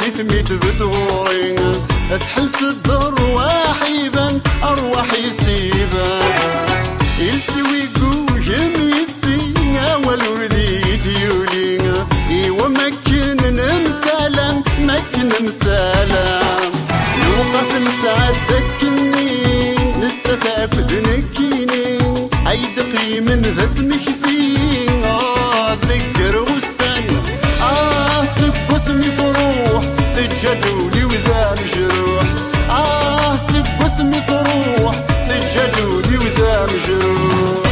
دي ثميت بدغوري تحلس الدرواح يبان أرواح يسيبان يلسوي قوهم يتسينا والوردي ديولي إيوا مكن نمسالم مكن مسالم يوقف نسعد دكني نتثاب ذنكيني عيدقي من ذا اسمك فين ذكر وسن سب اسمي فروح تجدولي وذا مجروح سب اسمي فروح تجدولي وذا مجروح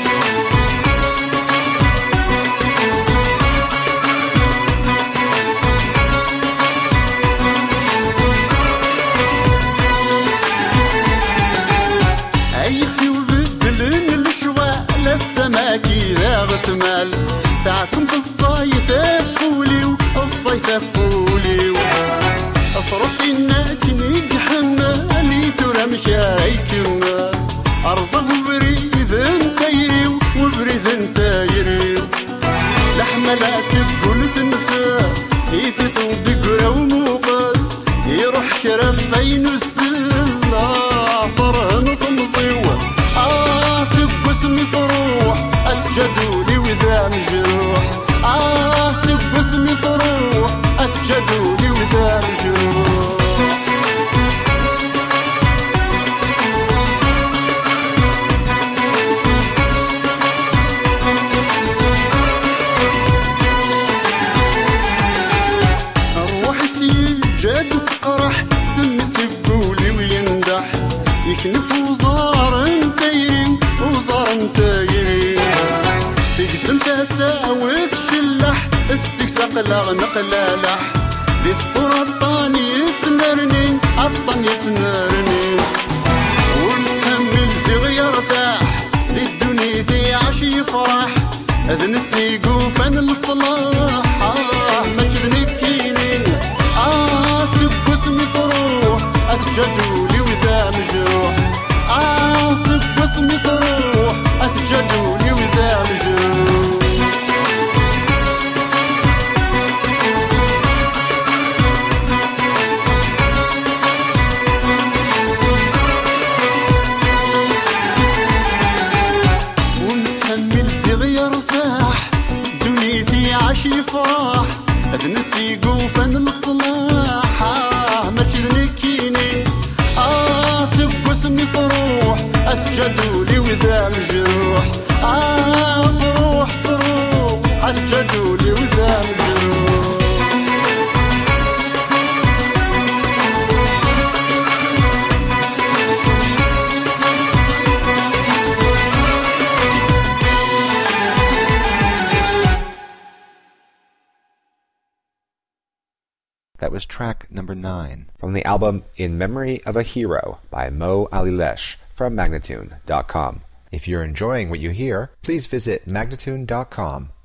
السماكي ذا غثمال تاعكم في الصيف فولي والصيف فولي أفرطي ناكني حمالي ثورة مشايكم أرزق بريد انتيري وبريد انتيري لحمة لا سبول تنفى يفتو بقرا وموقل يروح كرفين السلة فرهن ثمصيوة سب اسمي فروح أتجدولي وذا مجروح سب اسمي فروح أتجدولي وذا مجروح أروح سيجاد تقرح سمس تقولي ويندح يكنف وزار انتيري وزار انتيري تقسم تساوي تشلح السكساق نقلالح دي الصورة الطاني يتنرني عطان يتنرني ونسحمل زيغ يرتاح دي الدنيا ذي عاش يفرح اذنتي قوفان الصلاح مجدني كينين سب اسمي فروح أتجدولي وذا مجروح سب اسمي فروح أتجدولي وذا مجروح ومتحمل صغير رفاح دنيتي عاش يفرح أذنتي قوفان الصلاح مجدني كينين سب اسمي فروح أتجدولي وذا مجروح فروح فروح أتجدولي وذا مجروح That was track number 9 from the album In Memory of a Hero by Mo Alilesh from Magnatune.com. If you're enjoying what you hear, please visit Magnatune.com